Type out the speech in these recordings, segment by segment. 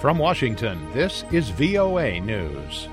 From Washington, this is VOA News.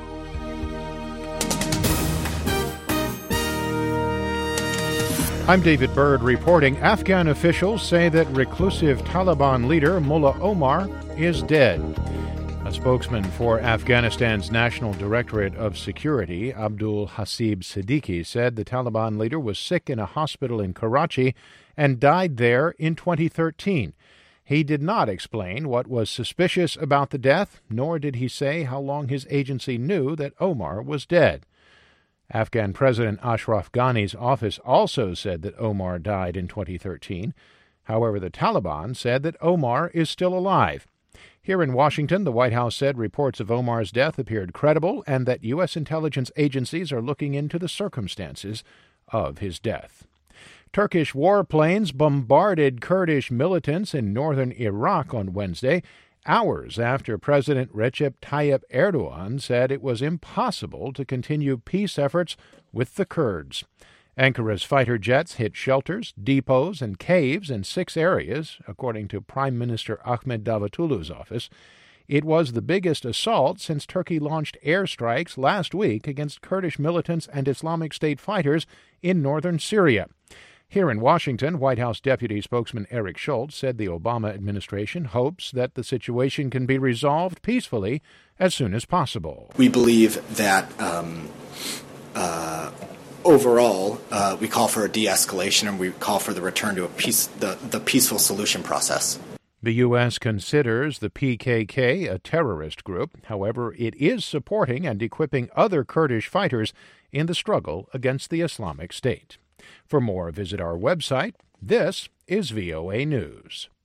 I'm David Byrd reporting. Afghan officials say that reclusive Taliban leader Mullah Omar is dead. A spokesman for Afghanistan's National Directorate of Security, Abdul Hasib Siddiqui, said the Taliban leader was sick in a hospital in Karachi and died there in 2013. He did not explain what was suspicious about the death, nor did he say how long his agency knew that Omar was dead. Afghan President Ashraf Ghani's office also said that Omar died in 2013. However, the Taliban said that Omar is still alive. Here in Washington, the White House said reports of Omar's death appeared credible and that U.S. intelligence agencies are looking into the circumstances of his death. Turkish warplanes bombarded Kurdish militants in northern Iraq on Wednesday, hours after President Recep Tayyip Erdogan said it was impossible to continue peace efforts with the Kurds. Ankara's fighter jets hit shelters, depots, and caves in 6 areas, according to Prime Minister Ahmet Davutoglu's office. It was the biggest assault since Turkey launched airstrikes last week against Kurdish militants and Islamic State fighters in northern Syria. Here in Washington, White House Deputy Spokesman Eric Schultz said the Obama administration hopes that the situation can be resolved peacefully as soon as possible. We believe that overall, we call for a de-escalation and we call for the return to the peaceful solution process. The U.S. considers the PKK a terrorist group. However, it is supporting and equipping other Kurdish fighters in the struggle against the Islamic State. For more, visit our website. This is VOA News.